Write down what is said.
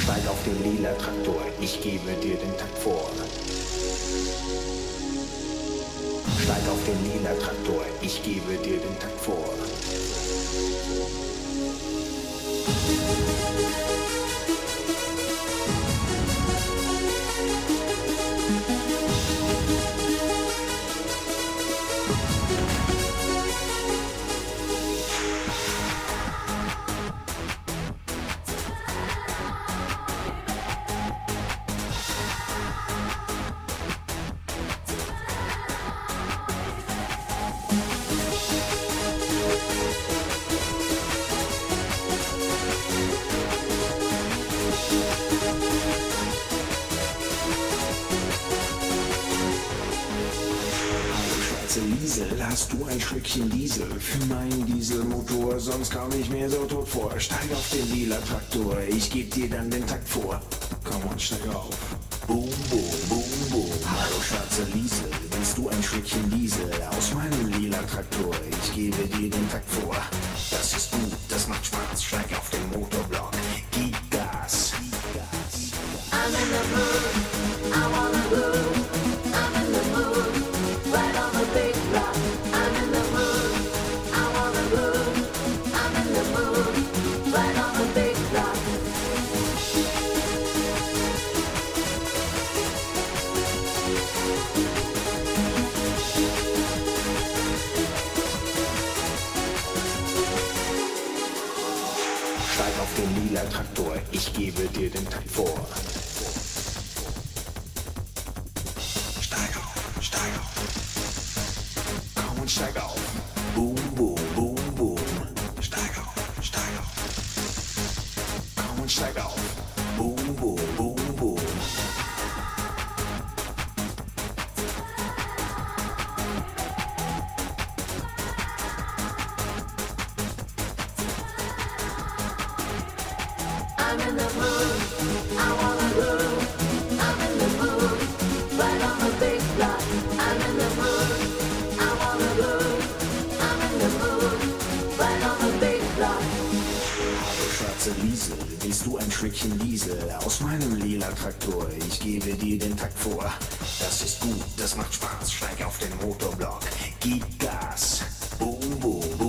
Steig auf den lila Traktor, ich gebe dir den Takt vor. Steig auf den lila Traktor, ich gebe dir den Takt vor. Liesel, hast du ein Schlückchen Diesel für meinen Dieselmotor, sonst komm ich mir so tot vor. Steig auf den lila Traktor, ich geb dir dann den Takt vor. Komm und steig auf. Boom, boom, boom, boom. Hallo schwarze Liesel, willst du ein Schlückchen Diesel aus meinem lila Traktor? Ich gebe dir den Takt vor. Das ist gut, das macht Spaß, steig auf den Motorblock, gib Gas. I'm in the mood, I wanna move. I'm in the mood, right on the big block. I'm in the mood, I wanna move. I'm in the mood, right on the big block. Steig auf den lila Traktor, ich gebe dir den Takt vor. Steig auf. Komm und steig auf. Boom, boom, boom, boom. Steig auf, steig auf. Komm und steig auf. Boom, boom, boom, boom. I'm in the mood, I wanna move. I'm in the mood, right on the big block. I'm in the mood, I wanna move. I'm in the mood, right on the big block. Hallo schwarze Liesel, willst du ein Schlückchen Diesel aus meinem lila Traktor? Ich gebe dir den Takt vor. Das ist gut, das macht Spaß, steig auf den Motorblock, gib Gas. Boom, boom, boom.